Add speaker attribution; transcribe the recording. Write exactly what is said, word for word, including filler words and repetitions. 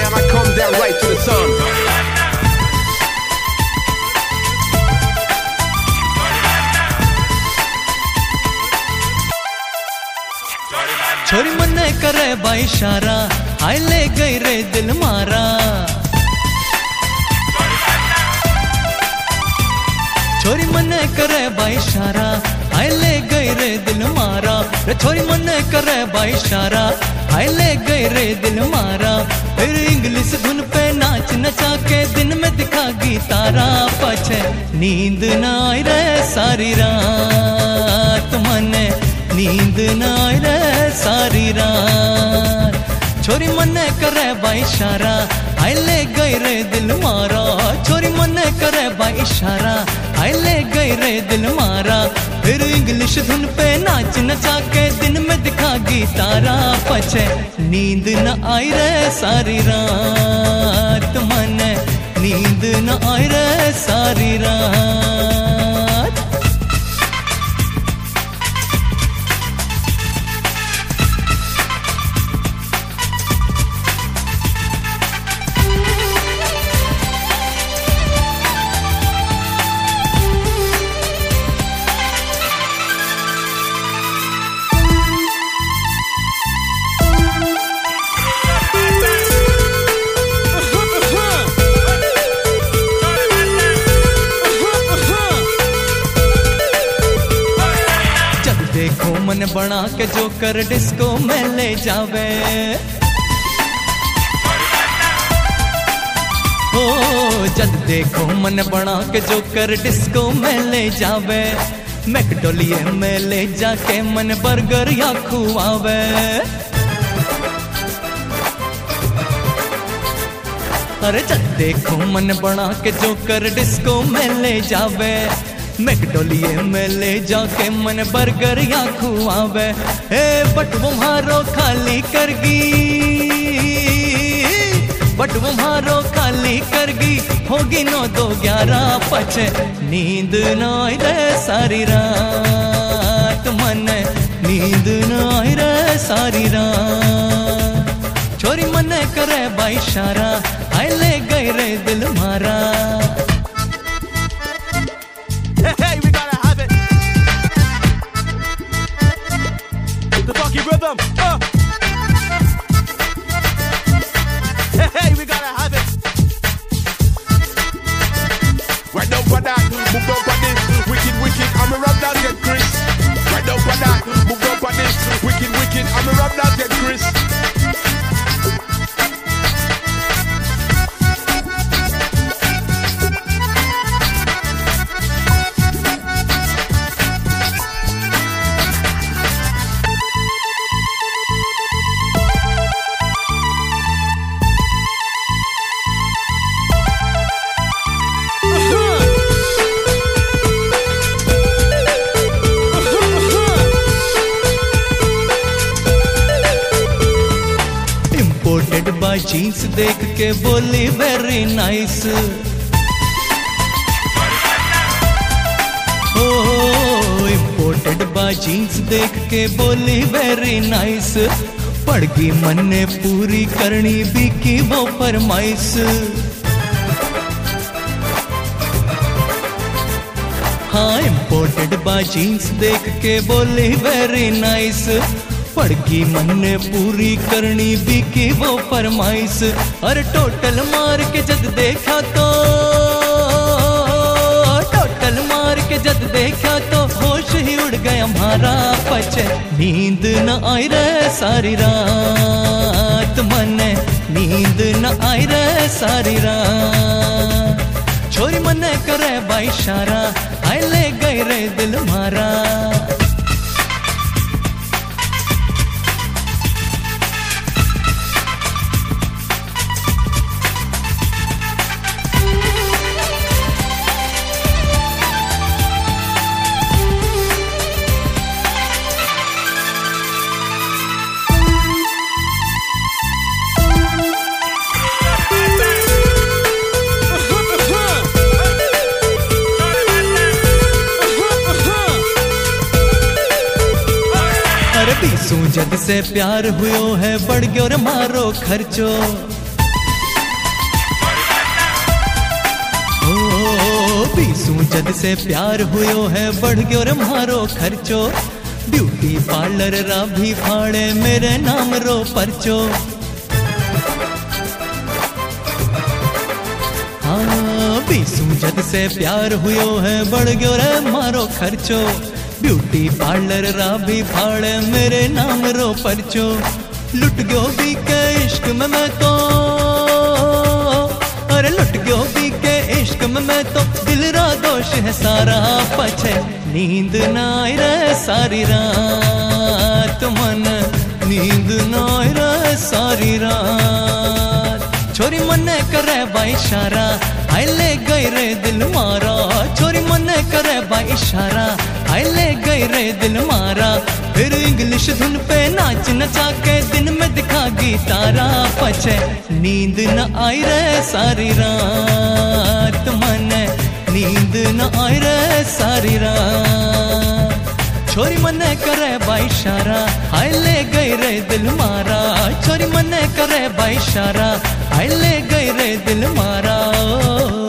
Speaker 1: and I come down right to the sun.
Speaker 2: छोरी मने करे बा इशारा, हाय ले गई रे दिल मारा। छोरी मने करे बा इशारा, हाय ले गई रे दिल मारा। रे छोरी मने करे बा इशारा, हाय ले गई रे दिल मारा। फिर इंग्लिश धुन पे नाच नचा के दिन में दिखागी तारा। पछे नींद ना आई रे सारी रात, मने नींद ना आई रे सारी रात। छोरी मने करे बा इशारा, हाय ले गई रे दिल मारा। छोरी मने करे बा इशारा, हाय ले गई रे दिल मारा। फिर इंग्लिश धुन पे नाच नचा के दिन में दिखागी तारा। पछे नींद न आई रे सारी रात, मने नींद न आई रे सारी रात। देखो मन बना के जो कर डिस्को में ले जावे। ओ जद देखो मन बना के जो कर डिस्को में ले जावे। मैकडोलिये में ले जाके मन बर्गर या खुआवे। अरे जद देखो मन बना के जो कर डिस्को में ले जावे। मैकडोलिये में ले जाके मन बर्गर या खुआवे। ए बट वो मारो खाली करगी, बट वो मारो खाली करगी। होगी नौ दो ग्यारह, पछे नींद ना आई रे सारी रात, मन नींद ना आई रे सारी रात। छोरी मने करे बा इशारा, हाय ले गई रे दिल मारा।
Speaker 1: Hey, hey, we gotta have it. The funky rhythm. Uh. Hey, hey, we gotta have it. Right down for that, move down for this. Wicked, wicked, I'm a rap that get Chris. Right down for that, move down for this. Wicked, wicked, I'm a rap that get Chris.
Speaker 2: Imported बा jeans देख के बोली very nice. ओ imported बा jeans देख के बोली very nice. पड़गी मन ने पूरी करनी भी की वो फरमाइश। हाँ इंपोर्टेड बा जीन्स देख के बोली वेरी नाइस। पड़गी मन ने पूरी करनी भी की वो फरमाइश। और टोटल मार के जद देखा तो, टोटल मार के जद देखा तो होश ही उड़ गया हमारा। पछे नींद न आई रे सारी रात, मन नींद न आई रे सारी रात। छोरी मने करे बा इशारा, हाय ले गई रे दिल मारा। जद से प्यार हुयो है बढ़ गयो रे मारो खर्चो। बीसू जद से प्यार हुयो है बढ़ गयो रे मारो खर्चो ब्यूटी पार्लर रा भी फाड़े मेरे नाम रो परचो हाँ बीसू जद से प्यार हुयो है बढ़ गयो रे मारो खर्चो ब्यूटी पार्लर रा भी फाड़े मेरे नाम रो परचो लुट गयो भी के इश्क में मैं तो अरे लुट गयो भी के इश्क में मैं तो दिल रा दोष है सारा पछे नींद ना आई रे सारी रात मन नींद ना आई रे सारी रात छोरी मने करे बाई इशारा आई ले गई रे दिल मारा छोरी मने करे बाई इशारा आई ले गई रे दिल मारा फिर इंग्लिश धुन पे नाच नचा के दिन में दिखागी तारा पछे नींद न आई रे सारी रात मने नींद न आई रे सारी रात छोरी मने करे बाई इशारा आई ले गई रे दिल मारा छोरी मने करे बाई इशारा आई ले गई रे दिल मारा